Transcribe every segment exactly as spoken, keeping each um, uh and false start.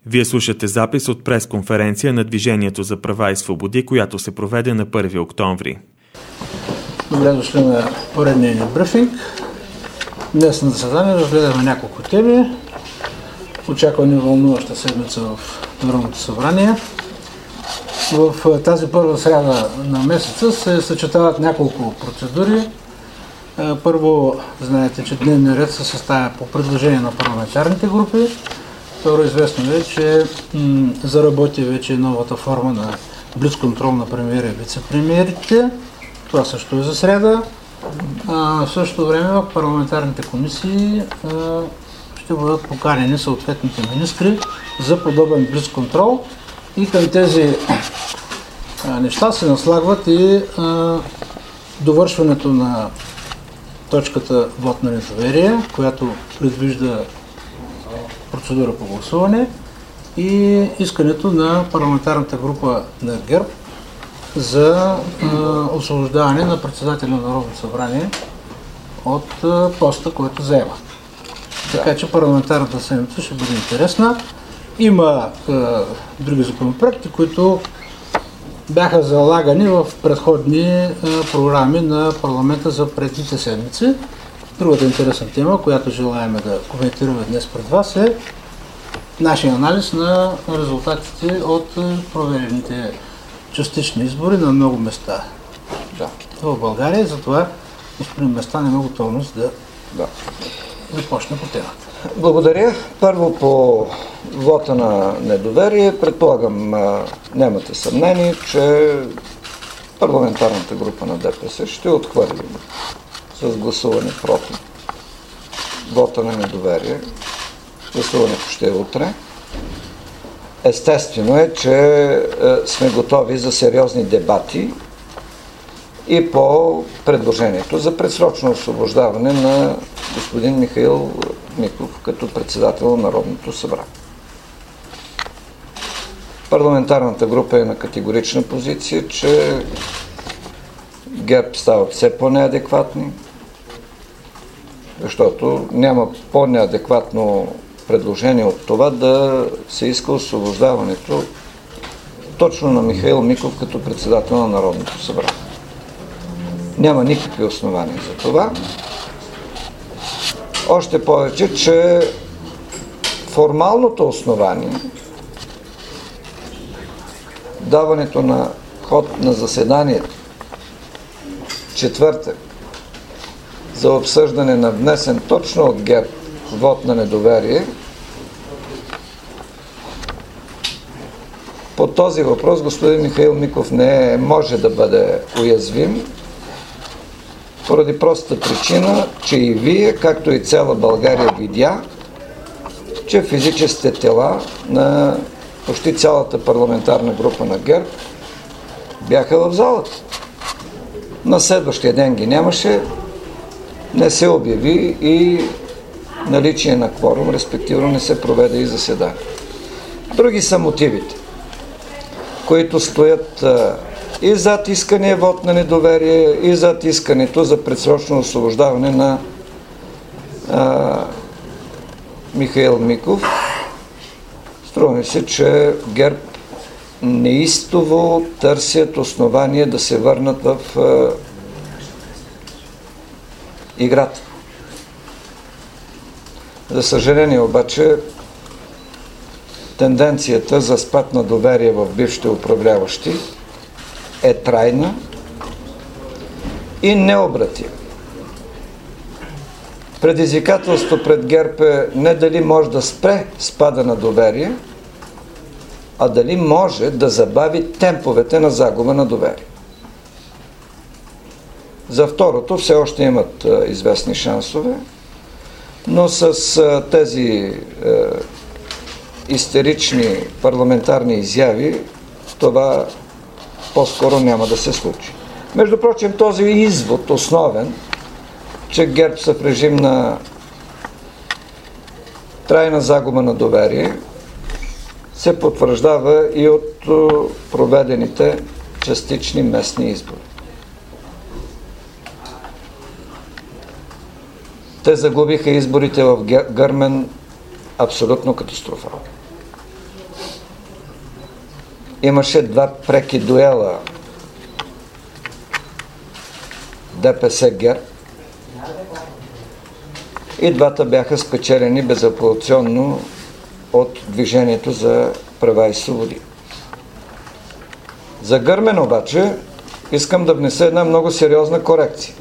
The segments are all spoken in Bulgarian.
Вие слушате запис от пресконференция на Движението за права и свободи, която се проведе на първи октомври. Добре дошли на поредния ни брифинг. Днес на заседание разгледаме няколко теми. Очакваме вълнуваща седмица в Народното събрание. В тази първа сряда на месеца се съчетават няколко процедури. Първо, знаете, че дневният ред се съставя по предложение на парламентарните групи. Второ, известно е, че м- заработи вече новата форма на блицконтрол на премиера и вице-премиерите. Това също е за сряда. А, в същото време в парламентарните комисии а, ще бъдат поканени съответните министри за подобен блицконтрол. И към тези а, неща се наслагват и а, довършването на точката вод на недоверие, която предвижда процедура по гласуване, и искането на парламентарната група на ГЕРБ за а, освобождаване на председателя на Народното събрание от а, поста, който заема. Така че парламентарната седмица ще бъде интересна. Има а, други законопроекти, които бяха залагани в предходни а, програми на парламента за предните седмици. Другата интересна тема, която желаем да коментираме днес пред вас, е нашия анализ на резултатите от проведените частични избори на много места да. в България. Затова господин Местан има готовност да, да. започне по темата. Благодаря. Първо по вота на недоверие. Предполагам, нямате съмнение, че парламентарната група на ДПС ще отхвърли с гласуване против вота на недоверие. Гласуването ще е утре. Естествено е, че е, сме готови за сериозни дебати и по предложението за предсрочно освобождаване на господин Михаил Миков като председател на Народното събрание. Парламентарната група е на категорична позиция, че ГЕРБ стават все по-неадекватни, защото няма по-неадекватно предложение от това да се иска освобождаването точно на Михаил Миков като председател на Народното събрание. Няма никакви основания за това. Още повече, че формалното основание, даването на ход на заседанието четвъртък за обсъждане на внесен точно от ГЕРБ вод на недоверие, по този въпрос господин Михаил Миков не може да бъде уязвим, поради простата причина, че и вие, както и цяла България видя, че физическите тела на почти цялата парламентарна група на ГЕРБ бяха в залата. На следващия ден ги нямаше, не се обяви и наличие на кворум, респективно не се проведе и заседание. Други са мотивите, които стоят а, и зад искания вод на недоверие, и зад искането за предсрочно освобождаване на а, Михаил Миков. Струва ми се, че ГЕРБ неистово търсят основание да се върнат в а, играта. За съжаление обаче, тенденцията за спад на доверие в бившите управляващи е трайна и необратима. Предизвикателство пред ГЕРБ е не дали може да спре спада на доверие, а дали може да забави темповете на загуба на доверие. За второто все още имат а, известни шансове, но с а, тези а, истерични парламентарни изяви това по-скоро няма да се случи. Между прочим, този извод основен, че ГЕРБ са в режим на трайна загуба на доверие, се потвърждава и от проведените частични местни избори. Те загубиха изборите в Гърмен абсолютно катастрофално. имаше два преки дуела ДПС ГЕРБ и двата бяха спечелени безапелационно от Движението за права и свободи. За Гърмен обаче искам да внеса една много сериозна корекция.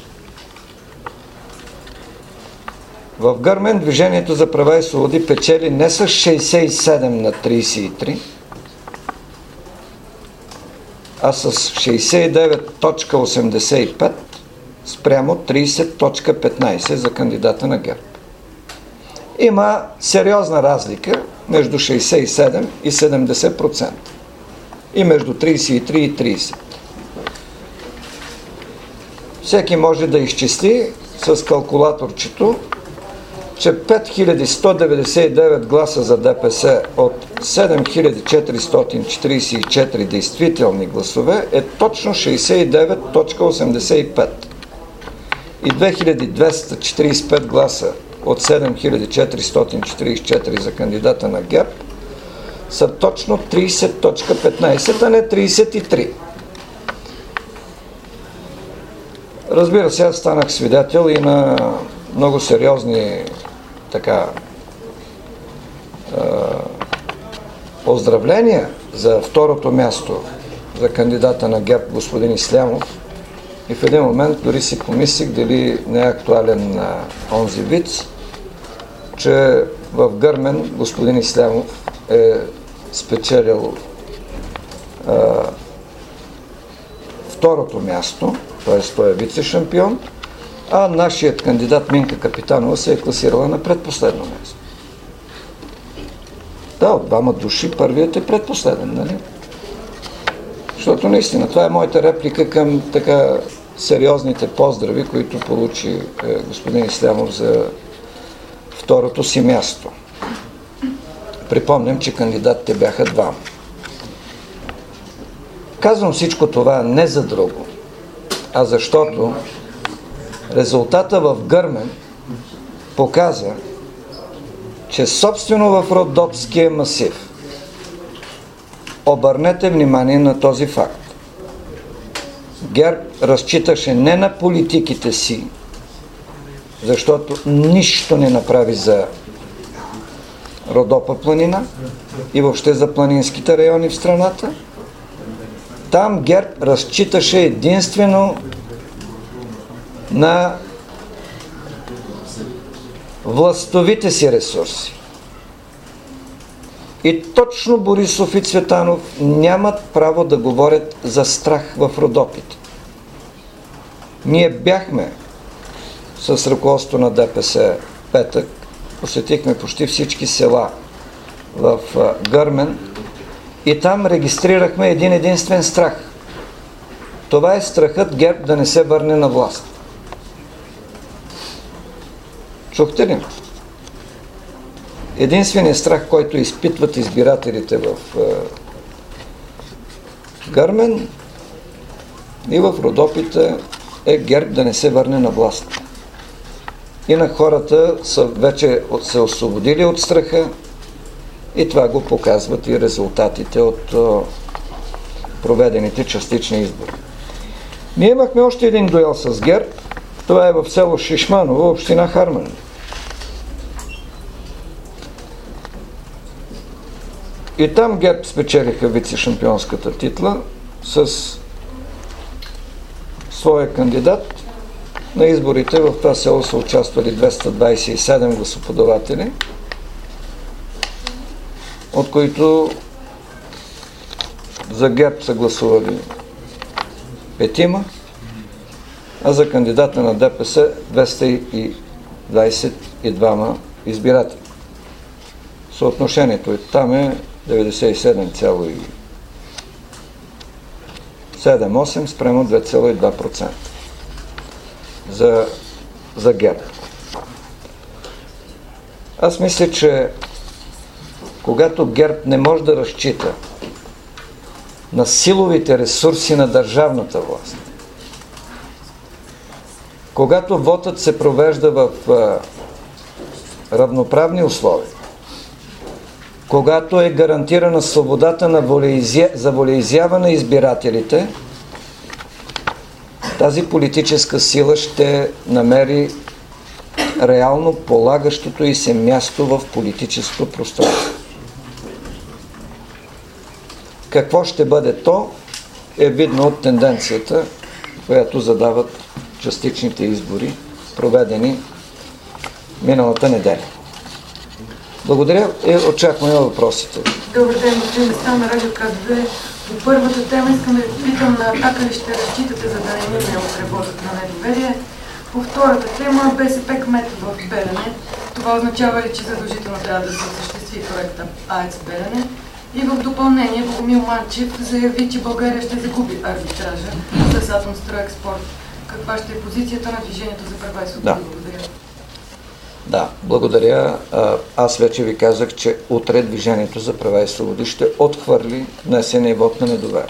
В Гърмен Движението за права и свободи печели не с шейсет и седем на трийсет и три, а с шейсет и девет цяло осемдесет и пет спрямо трийсет цяло петнайсет за кандидата на ГЕРБ. Има сериозна разлика между шейсет и седем и седемдесет процента и между трийсет и три и трийсет. Всеки може да изчисли с калкулаторчето, че пет хиляди сто деветдесет и девет гласа за ДПС от седем хиляди четиристотин четирийсет и четири действителни гласове е точно шейсет и девет цяло осемдесет и пет. И две хиляди двеста четирийсет и пет гласа от седем хиляди четиристотин четирийсет и четири за кандидата на ГЕРБ са точно трийсет цяло петнайсет, а не трийсет и три. Разбира се, аз станах свидетел и на много сериозни така е, поздравления за второто място за кандидата на ГЕРБ господин Ислямов. И в един момент дори си помислих дали не е актуален на онзи виц, че в Гърмен господин Ислямов е спечелил е, второто място, т.е. той е вице-шампион, а нашият кандидат Минка Капитанова се е класирала на предпоследно място. Да, от двама души първият е предпоследен, нали? Защото наистина, това е моята реплика към така сериозните поздрави, които получи е, господин Ислямов за второто си място. Припомням, че кандидатите бяха двама. Казвам всичко това не за друго, а защото резултата в Гърмен показа, че собствено в Родопския масив, обърнете внимание на този факт, ГЕРБ разчиташе не на политиките си, защото нищо не направи за Родопа планина и въобще за планинските райони в страната. Там ГЕРБ разчиташе единствено на властовите си ресурси. И точно Борисов и Цветанов нямат право да говорят за страх в Родопите. Ние бяхме с ръководство на ДПС петък, посетихме почти всички села в Гърмен и там регистрирахме един единствен страх. Това е страхът ГЕРБ да не се върне на власт. Чухте ли? Единственият страх, който изпитват избирателите в Гърмен и в Родопите, е ГЕРБ да не се върне на власт. И на хората са вече се освободили от страха и това го показват и резултатите от проведените частични избори. Ние имахме още един дуел с ГЕРБ. Това е в село Шишманово, община Харманли. И там ГЕРБ спечелиха вице-шампионската титла с своя кандидат. На изборите в това село са участвали двеста двайсет и седем гласоподаватели, от които за ГЕРБ са гласували петима, а за кандидата на ДПС двеста двайсет и двама избиратели. Съотношението там е деветдесет и седем цяло седем осем спрямо две цяло и два процента за, за ГЕРБ. Аз мисля, че когато ГЕРБ не може да разчита на силовите ресурси на държавната власт, когато вотът се провежда в а, равноправни условия когато е гарантирана свободата на волеизя... за волеизява на избирателите, тази политическа сила ще намери реално полагащото и се място в политическото пространство. Какво ще бъде то, е видно от тенденцията, която задават частичните избори, проведени миналата неделя. Благодаря и очакваме въпросите. Добър ден, господин Местан на Радио К две. По първата тема искам да ви попитам на Атака ли ще разчитате, за да не мине от работата на недоверие. По втората тема, БСП кмет в Белене. Това означава ли, че задължително трябва да се осъществи проекта АЕЦ Белене? И в допълнение, Богомил Манчев заяви, че България ще загуби арбитража с Атомстройекспорт. Каква ще е позицията на Движението за права и свободи? Да. Благодаря. Да, благодаря. Аз вече ви казах, че утре Движението за права и свободи ще отхвърли внесения вот на недоверие.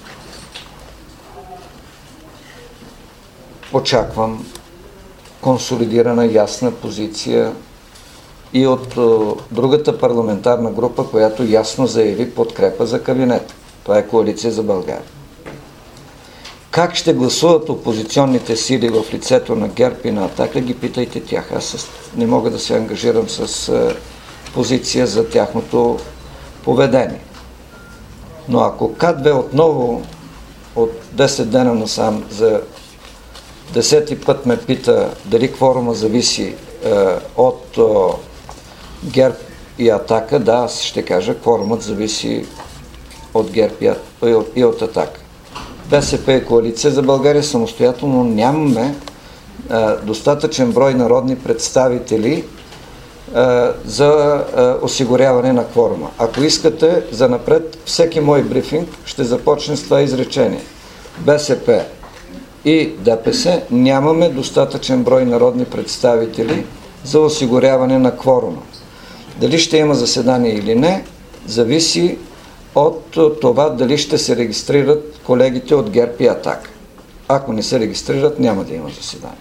Очаквам консолидирана, ясна позиция и от другата парламентарна група, която ясно заяви подкрепа за кабинета. Това е Коалиция за България. Как ще гласуват опозиционните сили в лицето на ГЕРБ и на Атака, ги питайте тях. Аз не мога да се ангажирам с позиция за тяхното поведение. Но ако К две отново от десет дена насам за десети път ме пита дали кворума зависи е, от е, ГЕРБ и Атака, да, аз ще кажа, кворумът зависи от ГЕРБ и от, и от Атака. БСП и Коалиция за България самостоятелно нямаме е, достатъчен брой народни представители е, за е, осигуряване на кворума. Ако искате, занапред всеки мой брифинг ще започне с това изречение. БСП и ДПС нямаме достатъчен брой народни представители за осигуряване на кворума. Дали ще има заседание или не, зависи от това дали ще се регистрират колегите от ГЕРБ и Атака. Ако не се регистрират, няма да има заседание.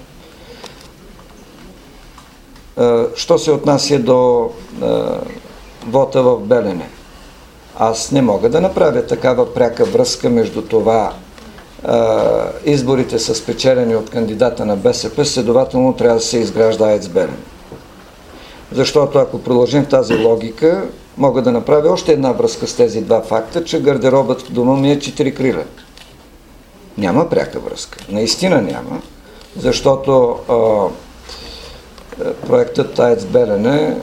Що се отнася до вота в Белене? Аз не мога да направя такава пряка връзка между това изборите са спечелени от кандидата на БСП, следователно трябва да се изгражда АЕЦ Белене. Защото ако продължим тази логика, мога да направя още една връзка с тези два факта, че гардеробът в дома ми е четири крилен. Няма пряка връзка. Наистина няма, защото а, проектът АЕЦ Белене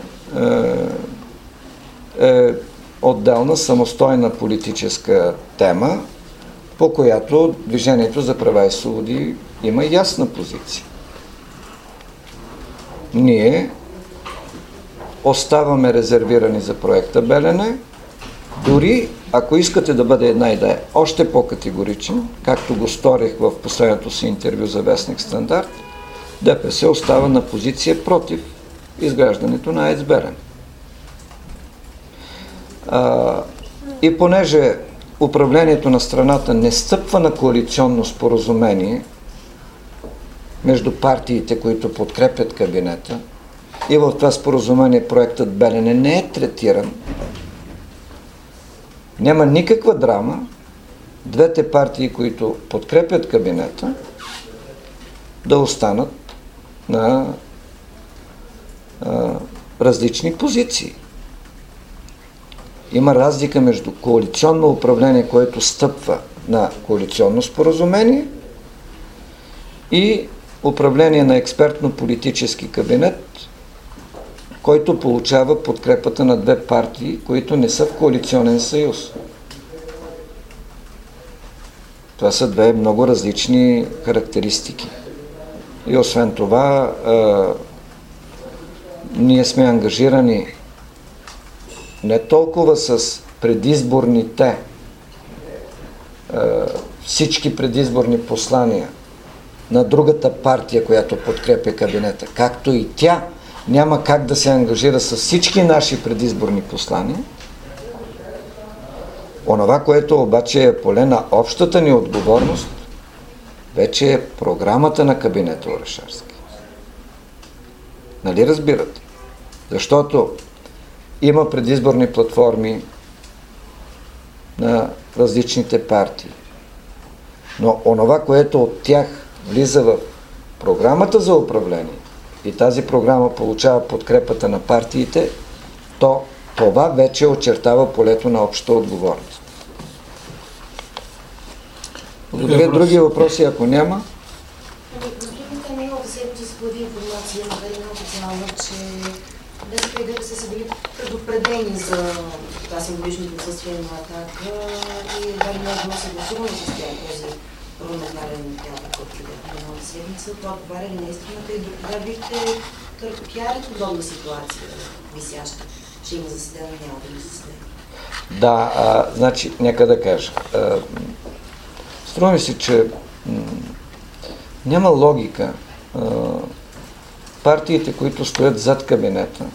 е, е отделна, самостойна политическа тема, по която Движението за права и свободи има ясна позиция. Ние оставаме резервирани за проекта Белене, дори ако искате да бъде една идея още по-категоричен, както го сторих в последното си интервю за вестник Стандарт, ДПС остава на позиция против изграждането на АЕЦ Белене. А, и понеже управлението на страната не стъпва на коалиционно споразумение между партиите, които подкрепят кабинета, и в това споразумение проектът Белене не е третиран, няма никаква драма двете партии, които подкрепят кабинета, да останат на а, различни позиции. Има разлика между коалиционно управление, което стъпва на коалиционно споразумение, и управление на експертно-политически кабинет, който получава подкрепата на две партии, които не са в коалиционен съюз. Това са две много различни характеристики. И освен това, а, ние сме ангажирани не толкова с предизборните, всички предизборни послания на другата партия, която подкрепя кабинета, както и тя няма как да се ангажира с всички наши предизборни послания. Онова, което обаче е поле на общата ни отговорност, вече е програмата на кабинета Орешарски. Нали разбирате? Защото има предизборни платформи на различните партии. Но онова, което от тях влиза в програмата за управление и тази програма получава подкрепата на партиите, то това вече очертава полето на общата отговорност. Благодаря. Други въпроси, ако няма? Господините, миналата седмица се появи информация, макар и неофициална, че БСП и ДПС са били предупредени за това символично присъствие на Атака и едва ли не е било съгласувано с тях този парламентарен театър, който бе миналата седмица. Това отговаря ли на истината и докога бихте търпяли подобна ситуация, висяща, че има заседание, няма да има заседание? Да, а, значи, нека да кажа. А, струва ми се, че м- няма логика а, партиите, които стоят зад кабинета,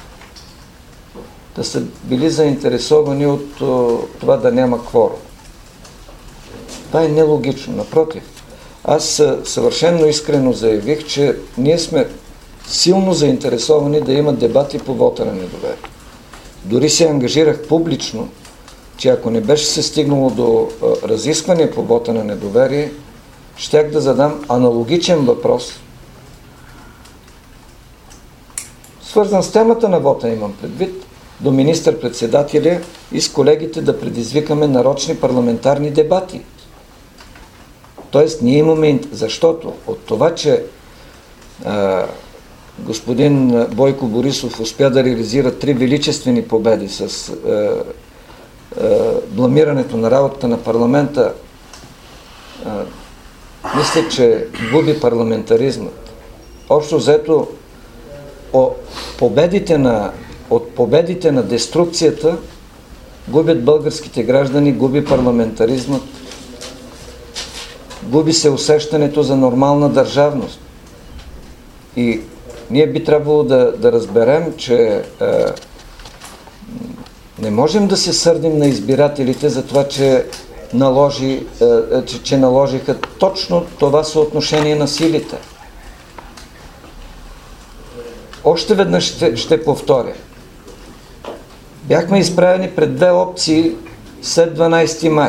да са били заинтересовани от а, това да няма кворум. Това е нелогично. Напротив, аз съвършено искрено заявих, че ние сме силно заинтересовани да има дебати по вота на недоверие. Дори се ангажирах публично, че ако не беше се стигнало до а, разискване по вота на недоверие, щях да задам аналогичен въпрос, свързан с темата на вота, имам предвид, до министър-председателя и с колегите да предизвикаме нарочни парламентарни дебати. Тоест, ние имаме, защото от това, че а, господин Бойко Борисов успя да реализира три величествени победи с а, а, бламирането на работата на парламента, а, мисля, че губи парламентаризмът. Общо взето, победите на, от победите на деструкцията губят българските граждани, губи парламентаризмът, губи се усещането за нормална държавност. И ние би трябвало да, да разберем, че е, не можем да се сърдим на избирателите за това, че, наложи, е, че, че наложиха точно това съотношение на силите. Още веднъж ще, ще повторя. Бяхме изправени пред две опции след дванайсети май.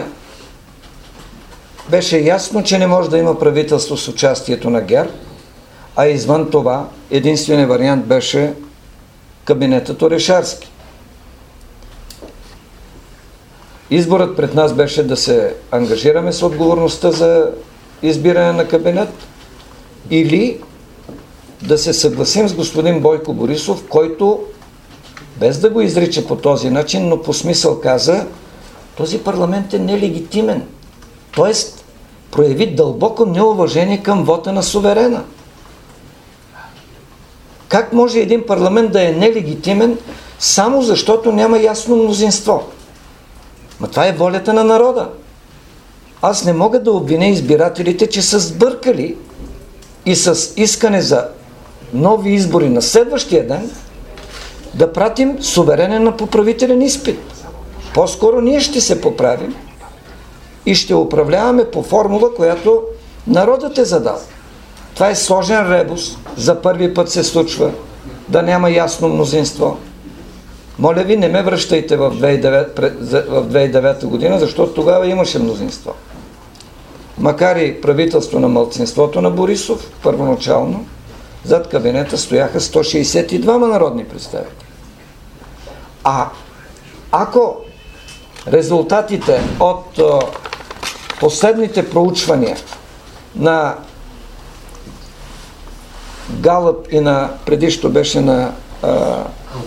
Беше ясно, че не може да има правителство с участието на ГЕРБ, а извън това единственият вариант беше кабинетът Орешарски. Изборът пред нас беше да се ангажираме с отговорността за избиране на кабинет или да се съгласим с господин Бойко Борисов, който, без да го изрича по този начин, но по смисъл каза, този парламент е нелегитимен. Тоест, прояви дълбоко неуважение към вота на суверена. Как може един парламент да е нелегитимен, само защото няма ясно мнозинство? Ма това е волята на народа. Аз не мога да обвиня избирателите, че са сбъркали и с искане за нови избори на следващия ден да пратим суверенен на поправителен изпит. По-скоро ние ще се поправим и ще управляваме по формула, която народът е задал. Това е сложен ребус. За първи път се случва да няма ясно мнозинство. Моля ви, не ме връщайте в две хиляди и девета година, защото тогава имаше мнозинство. Макар и правителство на малцинството на Борисов, първоначално, зад кабинета стояха сто шейсет и двама народни представители. А ако резултатите от а, последните проучвания на Галъп и на предишто беше на а,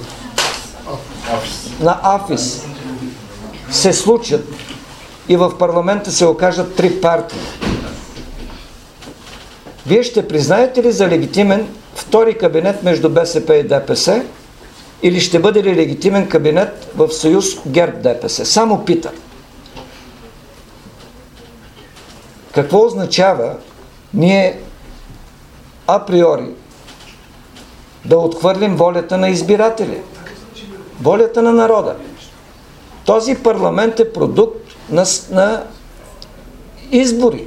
на Афис се случат и в парламента се окажат три партии, вие ще признаете ли за легитимен втори кабинет между БСП и ДПС или ще бъде ли легитимен кабинет в съюз ГЕРБ-ДПС? Само питам. Какво означава ние априори да отхвърлим волята на избиратели? Волята на народа. Този парламент е продукт на, на избори.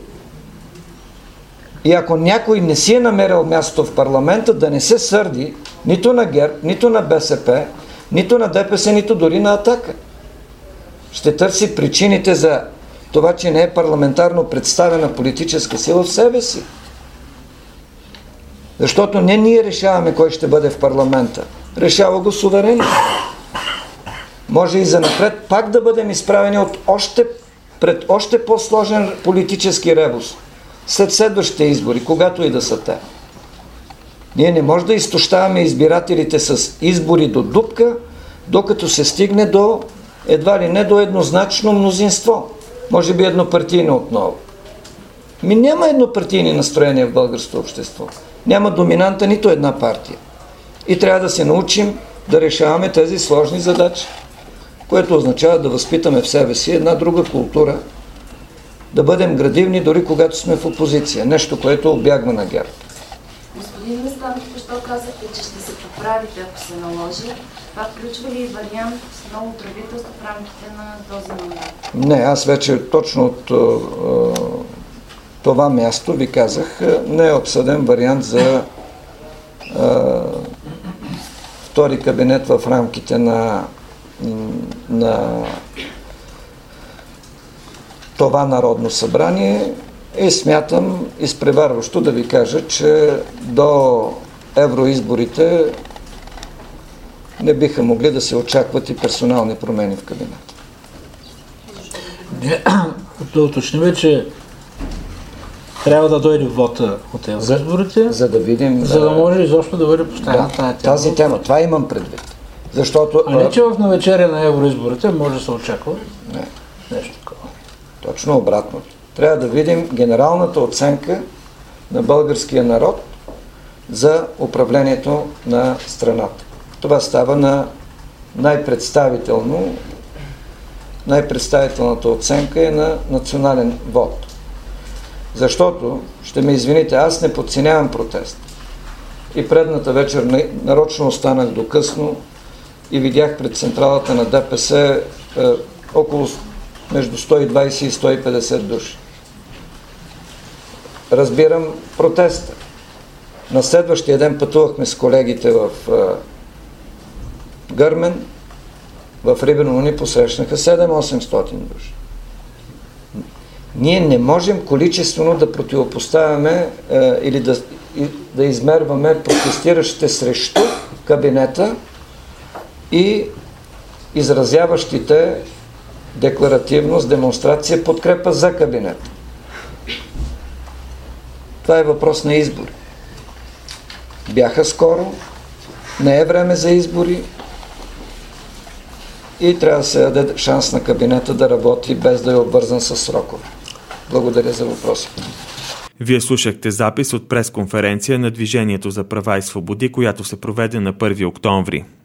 И ако някой не си е намерил място в парламента, да не се сърди нито на ГЕРБ, нито на БСП, Нито на ДПС, нито дори на Атака. Ще търси причините за това, че не е парламентарно представена политическа сила в себе си. Защото не ние решаваме кой ще бъде в парламента. Решава го суверенно. Може и занапред пак да бъдем изправени от още, пред още по-сложен политически ребус. След следващите избори, когато и да са те. Ние не може да изтощаваме избирателите с избори до дупка, докато се стигне до едва ли не до еднозначно мнозинство. Може би еднопартийно отново. Ми няма еднопартийни настроения в българското общество. Няма доминанта нито една партия. И трябва да се научим да решаваме тези сложни задачи, което означава да възпитаме в себе си една друга култура, да бъдем градивни дори когато сме в опозиция. Нещо, което обягва на ГЕРБ. Господин Местан, защо казахте, че ще се поправите, ако се наложи? Това включва ли вариант с ново правителство в рамките на този мандат? Не, аз вече точно от е, това място ви казах, не е обсъден вариант за е, втори кабинет в рамките на, на това Народно събрание и смятам изпреварващо да ви кажа, че до евроизборите не биха могли да се очакват и персонални промени в кабинета. Да уточним, че трябва да дойде вота от евроизборите, за, за да видим, за да може изобщо да бъде поставена да, тази тема. Тази тема, това имам предвид. Защото, а не, че в навечеря на евроизборите може да се очаква не. нещо такова. Точно обратно. Трябва да видим генералната оценка на българския народ за управлението на страната. Това става на най-представително, най-представителната оценка е на национален вод. Защото, ще ме извините, аз не подценявам протест. И предната вечер нарочно останах до късно и видях пред централата на ДПС е, около между сто и двайсет и сто и петдесет души. Разбирам протеста. На следващия ден пътувахме с колегите в е, Гърмен, в Рибено ни посрещнаха седем-осемстотин души. Ние не можем количествено да противопоставяме е, или да, и, да измерваме протестиращите срещу кабинета и изразяващите декларативност, демонстрация, подкрепа за кабинета. Това е въпрос на избори. Бяха скоро, не е време за избори и трябва да се даде шанс на кабинета да работи без да е обвързан с срокове. Благодаря за въпроса. Вие слушахте запис от пресконференция на Движението за права и свободи, която се проведе на първи октомври.